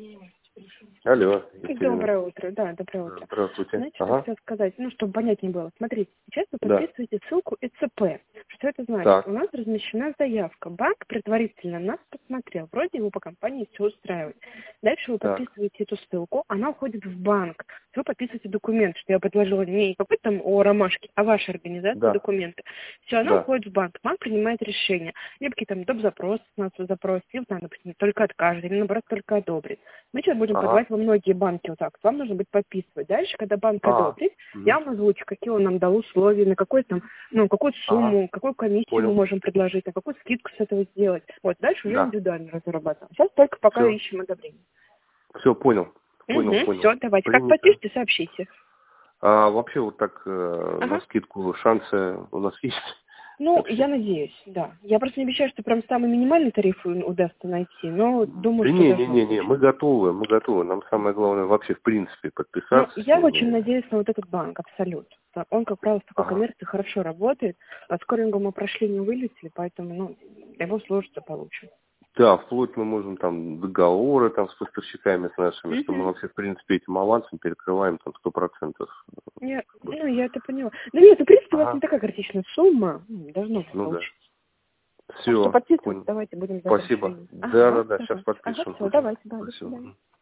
Алло, Екатерина. Доброе утро, да, доброе утро. Здравствуйте. Знаете, что хотела сказать, чтобы понятнее было. Смотрите, сейчас вы Да. подписываете ссылку ЭЦП. Что это значит? Так. У нас размещена заявка. Банк предварительно нас посмотрел. Вроде его по компании все устраивает. Дальше вы Так. подписываете эту ссылку, она уходит в банк. Вы подписываете документ, что я предложила не какой-то там о ромашке, а вашей организации Да. документы. Все, она Да. уходит в банк. Банк принимает решение. Либо какие-то там доп. Запросы нас запросит, либо, там, допустим, только откажет, или наоборот только одобрит. Мы сейчас будем подавать во многие банки вот так. Вам нужно будет подписывать. Дальше, когда банк одобрит, я вам озвучу, какие он нам дал условия, на какой там, ну, какую сумму, какую комиссию Понял. мы можем предложить, на какую скидку с этого сделать. Вот, дальше уже Да. индивидуально разрабатываем. Сейчас только пока Всё. ищем одобрение. Все, понял. Понял. Все, давайте. Как Принято. подпишите, сообщите. А вообще вот так Ага. на скидку шансы у нас есть? Ну, Вообще. я надеюсь, да. Я просто не обещаю, что прям самый минимальный тариф удастся найти, но думаю, Да что должно не, быть. мы готовы. Нам самое главное вообще в принципе Ну, подписаться с я очень ними. надеюсь на вот этот банк, абсолют. Он, как правило, в такой Ага. коммерции хорошо работает. А скоринга мы прошли, не вылетели, поэтому, ну, его сложится получим. Да, вплоть мы можем там договоры там с поставщиками с нашими, что мы вообще в принципе этим авансом перекрываем там 100%. Нет, ну, я это поняла. Ну, нет, в принципе, у вас Ага. не такая критичная сумма. Должно Ну да. получиться. Так что Все, подписывайтесь, понял. давайте будем ждать Спасибо. решения. Да, сейчас Ага, подпишем. все, давайте, да, до Спасибо. свидания.